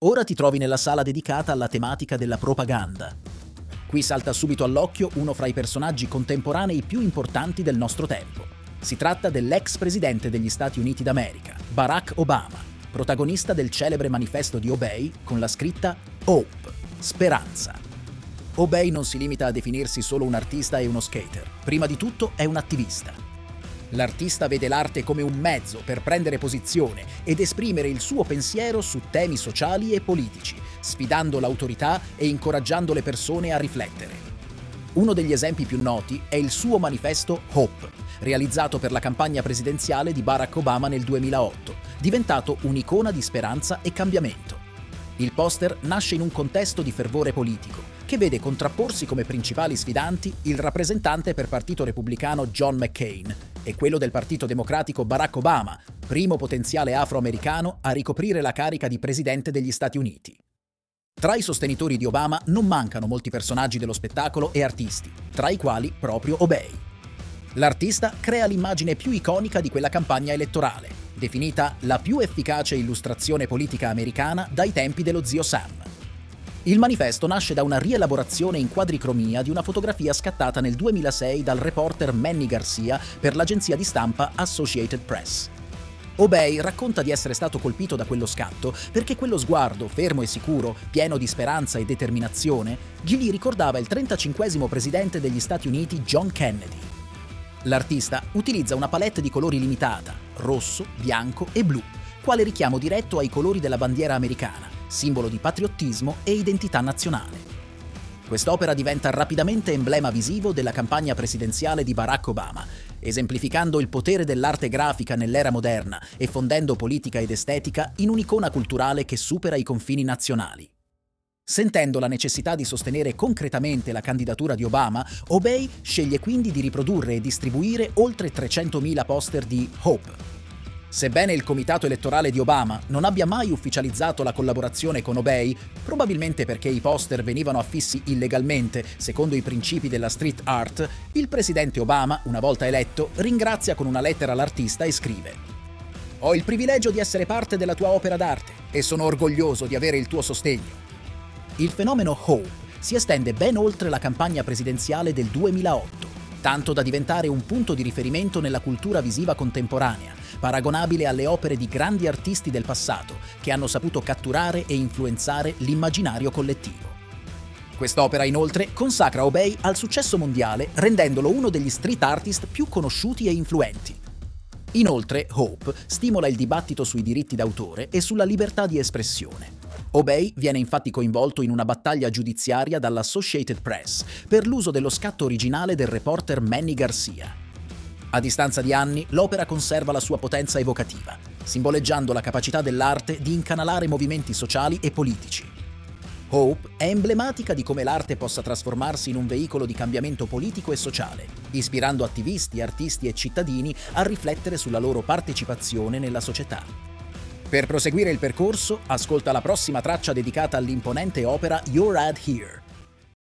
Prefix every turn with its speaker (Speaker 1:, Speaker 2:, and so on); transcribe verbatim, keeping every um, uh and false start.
Speaker 1: Ora ti trovi nella sala dedicata alla tematica della propaganda. Qui salta subito all'occhio uno fra i personaggi contemporanei più importanti del nostro tempo. Si tratta dell'ex presidente degli Stati Uniti d'America, Barack Obama, protagonista del celebre manifesto di Obey con la scritta Hope, speranza. Obey non si limita a definirsi solo un artista e uno skater, prima di tutto è un attivista. L'artista vede l'arte come un mezzo per prendere posizione ed esprimere il suo pensiero su temi sociali e politici, sfidando l'autorità e incoraggiando le persone a riflettere. Uno degli esempi più noti è il suo manifesto Hope, realizzato per la campagna presidenziale di Barack Obama nel duemilaotto, diventato un'icona di speranza e cambiamento. Il poster nasce in un contesto di fervore politico, che vede contrapporsi come principali sfidanti il rappresentante per Partito Repubblicano John McCain e quello del Partito Democratico Barack Obama, primo potenziale afroamericano a ricoprire la carica di presidente degli Stati Uniti. Tra i sostenitori di Obama non mancano molti personaggi dello spettacolo e artisti, tra i quali proprio Obey. L'artista crea l'immagine più iconica di quella campagna elettorale, definita la più efficace illustrazione politica americana dai tempi dello zio Sam. Il manifesto nasce da una rielaborazione in quadricromia di una fotografia scattata nel duemilasei dal reporter Manny Garcia per l'agenzia di stampa Associated Press. Obey racconta di essere stato colpito da quello scatto perché quello sguardo, fermo e sicuro, pieno di speranza e determinazione, gli ricordava il trentacinquesimo presidente degli Stati Uniti John Kennedy. L'artista utilizza una palette di colori limitata, rosso, bianco e blu, quale richiamo diretto ai colori della bandiera americana, simbolo di patriottismo e identità nazionale. Quest'opera diventa rapidamente emblema visivo della campagna presidenziale di Barack Obama, esemplificando il potere dell'arte grafica nell'era moderna e fondendo politica ed estetica in un'icona culturale che supera i confini nazionali. Sentendo la necessità di sostenere concretamente la candidatura di Obama, Obey sceglie quindi di riprodurre e distribuire oltre trecentomila poster di Hope. Sebbene il comitato elettorale di Obama non abbia mai ufficializzato la collaborazione con Obey, probabilmente perché i poster venivano affissi illegalmente, secondo i principi della street art, il presidente Obama, una volta eletto, ringrazia con una lettera l'artista e scrive: «Ho il privilegio di essere parte della tua opera d'arte e sono orgoglioso di avere il tuo sostegno». Il fenomeno Hope si estende ben oltre la campagna presidenziale del duemilaotto, tanto da diventare un punto di riferimento nella cultura visiva contemporanea, paragonabile alle opere di grandi artisti del passato che hanno saputo catturare e influenzare l'immaginario collettivo. Quest'opera, inoltre, consacra Obey al successo mondiale, rendendolo uno degli street artist più conosciuti e influenti. Inoltre, Hope stimola il dibattito sui diritti d'autore e sulla libertà di espressione. Obey viene infatti coinvolto in una battaglia giudiziaria dall'Associated Press per l'uso dello scatto originale del reporter Manny Garcia. A distanza di anni, l'opera conserva la sua potenza evocativa, simboleggiando la capacità dell'arte di incanalare movimenti sociali e politici. Hope è emblematica di come l'arte possa trasformarsi in un veicolo di cambiamento politico e sociale, ispirando attivisti, artisti e cittadini a riflettere sulla loro partecipazione nella società. Per proseguire il percorso, ascolta la prossima traccia dedicata all'imponente opera You're Ad Here.